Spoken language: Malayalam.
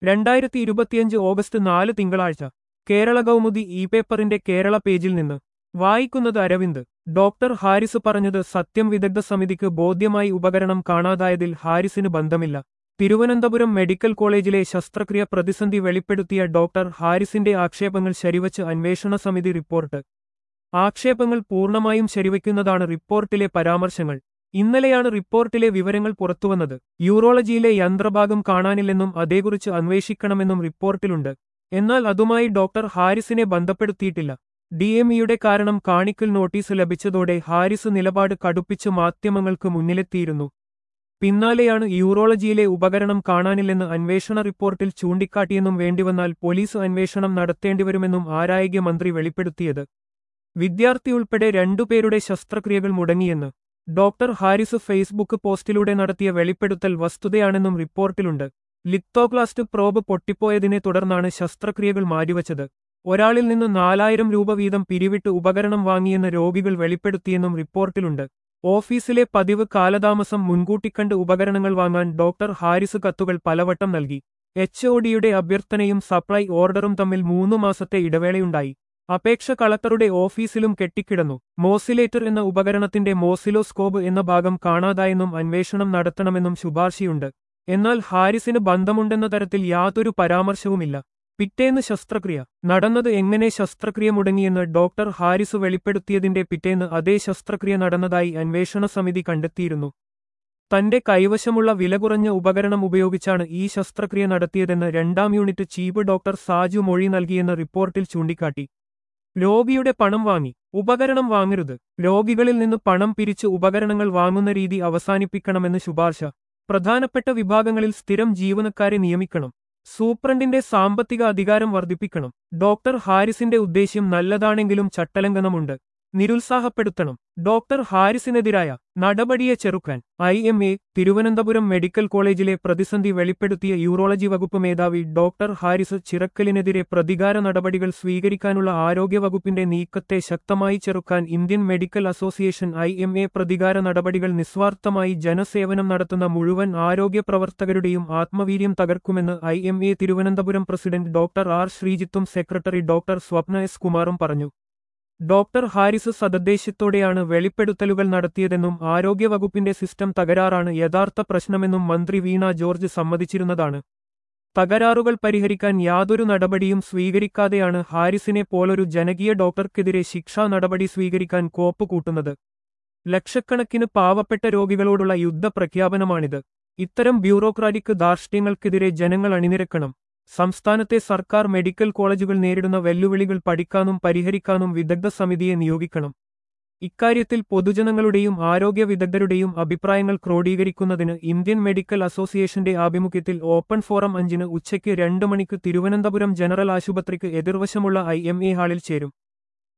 2025 ഓഗസ്റ്റ് 4 തിങ്കളാഴ്ച കേരള കൗമുദി ഇ പേപ്പറിന്റെ കേരള പേജിൽ നിന്ന് വായിക്കുന്നത് അരവിന്ദ്. ഡോക്ടർ ഹാരിസ് പറഞ്ഞത് സത്യം. വിദഗ്ധ സമിതിക്ക് ബോധ്യമായി ഉപകരണം കാണാതായതിൽ ഹാരിസിന് ബന്ധമില്ല. തിരുവനന്തപുരം മെഡിക്കൽ കോളേജിലെ ശസ്ത്രക്രിയ പ്രതിസന്ധി വെളിപ്പെടുത്തിയ ഡോക്ടർ ഹാരിസിന്റെ ആക്ഷേപങ്ങൾ ശരിവച്ച് അന്വേഷണ സമിതി റിപ്പോർട്ട്. ആക്ഷേപങ്ങൾ പൂർണ്ണമായും ശരിവയ്ക്കുന്നതാണ് റിപ്പോർട്ടിലെ പരാമർശങ്ങൾ. ഇന്നലെയാണ് റിപ്പോർട്ടിലെ വിവരങ്ങൾ പുറത്തുവന്നത്. യൂറോളജിയിലെ യന്ത്രഭാഗം കാണാനില്ലെന്നും അതേക്കുറിച്ച് അന്വേഷിക്കണമെന്നും റിപ്പോർട്ടിലുണ്ട്. എന്നാൽ അതുമായി ഡോക്ടർ ഹാരിസിനെ ബന്ധപ്പെടുത്തിയിട്ടില്ല. DMEയുടെ കാരണം കാണിക്കൽ നോട്ടീസ് ലഭിച്ചതോടെ ഹാരിസ് നിലപാട് കടുപ്പിച്ച് മാധ്യമങ്ങൾക്ക് മുന്നിലെത്തിയിരുന്നു. പിന്നാലെയാണ് യൂറോളജിയിലെ ഉപകരണം കാണാനില്ലെന്ന് അന്വേഷണ റിപ്പോർട്ടിൽ ചൂണ്ടിക്കാട്ടിയെന്നും വേണ്ടിവന്നാൽ പോലീസ് അന്വേഷണം നടത്തേണ്ടിവരുമെന്നും ആരോഗ്യമന്ത്രി വെളിപ്പെടുത്തിയത്. വിദ്യാർത്ഥിയുൾപ്പെടെ 2 പേരുടെ ശസ്ത്രക്രിയകൾ മുടങ്ങിയെന്ന് ഡോക്ടർ ഹാരിസ് ഫേസ്ബുക്ക് പോസ്റ്റിലൂടെ നടത്തിയ വെളിപ്പെടുത്തൽ വസ്തുതയാണെന്നും റിപ്പോർട്ടിലുണ്ട്. ലിത്തോക്ലാസ്റ്റ് പ്രോബ് പൊട്ടിപ്പോയതിനെ തുടർന്നാണ് ശസ്ത്രക്രിയകൾ മാറ്റിവച്ചത്. ഒരാളിൽ നിന്ന് 4000 രൂപ വീതം പിരിവിട്ട് ഉപകരണം വാങ്ങിയെന്ന് രോഗികൾ വെളിപ്പെടുത്തിയെന്നും റിപ്പോർട്ടിലുണ്ട്. ഓഫീസിലെ പതിവ് കാലതാമസം മുൻകൂട്ടിക്കണ്ട് ഉപകരണങ്ങൾ വാങ്ങാൻ ഡോക്ടർ ഹാരിസ് കത്തുകൾ പലവട്ടം നൽകി. HODയുടെ അഭ്യർത്ഥനയും സപ്ലൈ ഓർഡറും തമ്മിൽ 3 മാസത്തെ ഇടവേളയുണ്ടായി. അപേക്ഷ കളക്ടറുടെ ഓഫീസിലും കെട്ടിക്കിടന്നു. മോസിലേറ്റർ എന്ന ഉപകരണത്തിന്റെ മോസിലോസ്കോപ്പ് എന്ന ഭാഗം കാണാതായെന്നും അന്വേഷണം നടത്തണമെന്നും ശുപാർശയുണ്ട്. എന്നാൽ ഹാരിസിന് ബന്ധമുണ്ടെന്ന തരത്തിൽ യാതൊരു പരാമർശവുമില്ല. പിറ്റേന്ന് ശസ്ത്രക്രിയ നടന്നത് എങ്ങനെ? ശസ്ത്രക്രിയ മുടങ്ങിയെന്ന് ഡോക്ടർ ഹാരിസ് വെളിപ്പെടുത്തിയതിന്റെ പിറ്റേന്ന് അതേ ശസ്ത്രക്രിയ നടന്നതായി അന്വേഷണ സമിതി കണ്ടെത്തിയിരുന്നു. തന്റെ കൈവശമുള്ള വിലകുറഞ്ഞ ഉപകരണം ഉപയോഗിച്ചാണ് ഈ ശസ്ത്രക്രിയ നടത്തിയതെന്ന് 2ാം യൂണിറ്റ് ചീഫ് ഡോക്ടർ സാജു മൊഴി നൽകിയെന്ന് റിപ്പോർട്ടിൽ ചൂണ്ടിക്കാട്ടി. രോഗിയുടെ പണം വാങ്ങി ഉപകരണം വാങ്ങരുത്. രോഗികളിൽ നിന്ന് പണം പിരിച്ച് ഉപകരണങ്ങൾ വാങ്ങുന്ന രീതി അവസാനിപ്പിക്കണമെന്ന് ശുപാർശ. പ്രധാനപ്പെട്ട വിഭാഗങ്ങളിൽ സ്ഥിരം ജീവനക്കാരെ നിയമിക്കണം. സൂപ്രണ്ടിന്റെ സാമ്പത്തിക അധികാരം വർദ്ധിപ്പിക്കണം. ഡോക്ടർ ഹാരിസിന്റെ ഉദ്ദേശ്യം നല്ലതാണെങ്കിലും ചട്ടലംഘനമുണ്ട്. നിരുത്സാഹപ്പെടുത്തണം. ഡോക്ടർ ഹാരിസിനെതിരായ നടപടിയെ ചെറുക്കാൻ IMA. തിരുവനന്തപുരം മെഡിക്കൽ കോളേജിലെ പ്രതിസന്ധി വെളിപ്പെടുത്തിയ യൂറോളജി വകുപ്പ് മേധാവി ഡോക്ടർ ഹാരിസ് ചിറക്കലിനെതിരെ പ്രതികാര നടപടികൾ സ്വീകരിക്കാനുള്ള ആരോഗ്യവകുപ്പിന്റെ നീക്കത്തെ ശക്തമായി ചെറുക്കാൻ ഇന്ത്യൻ മെഡിക്കൽ അസോസിയേഷൻ IMA പ്രതികാര നടപടികൾ നിസ്വാർത്ഥമായി ജനസേവനം നടത്തുന്ന മുഴുവൻ ആരോഗ്യ പ്രവർത്തകരുടെയും ആത്മവീര്യം തകർക്കുമെന്ന് IMA Thiruvananthapuram president doctor R. ശ്രീജിത്തും സെക്രട്ടറി ഡോക്ടർ സ്വപ്ന S. കുമാറും പറഞ്ഞു. ഡോക്ടർ ഹാരിസ് സദുദ്ദേശ്യത്തോടെയാണ് വെളിപ്പെടുത്തലുകൾ നടത്തിയതെന്നും ആരോഗ്യവകുപ്പിന്റെ സിസ്റ്റം തകരാറാണ് യഥാർത്ഥ പ്രശ്നമെന്നും മന്ത്രി വീണ ജോർജ് സമ്മതിച്ചിരുന്നതാണ്. തകരാറുകൾ പരിഹരിക്കാൻ യാതൊരു നടപടിയും സ്വീകരിക്കാതെയാണ് ഹാരിസിനെ പോലൊരു ജനകീയ ഡോക്ടർക്കെതിരെ ശിക്ഷാ നടപടി സ്വീകരിക്കാൻ കോപ്പ് കൂട്ടുന്നത്. ലക്ഷക്കണക്കിന് പാവപ്പെട്ട രോഗികളോടുള്ള യുദ്ധപ്രഖ്യാപനമാണിത്. ഇത്തരം ബ്യൂറോക്രാറ്റിക് ധാർഷ്ട്യങ്ങൾക്കെതിരെ ജനങ്ങൾ അണിനിരക്കണം. സംസ്ഥാനത്തെ സർക്കാർ മെഡിക്കൽ കോളേജുകൾ നേരിടുന്ന വെല്ലുവിളികൾ പഠിക്കാനും പരിഹരിക്കാനും വിദഗ്ധ സമിതിയെ നിയോഗിക്കണം. ഇക്കാര്യത്തിൽ പൊതുജനങ്ങളുടെയും ആരോഗ്യ വിദഗ്ധരുടെയും അഭിപ്രായങ്ങൾ ക്രോഡീകരിക്കുന്നതിന് ഇന്ത്യൻ മെഡിക്കൽ അസോസിയേഷന്റെ ആഭിമുഖ്യത്തിൽ ഓപ്പൺ ഫോറം 5-ന് ഉച്ചയ്ക്ക് 2 മണിക്ക് തിരുവനന്തപുരം ജനറൽ ആശുപത്രിക്ക് എതിർവശമുള്ള IMA ഹാളിൽ ചേരും.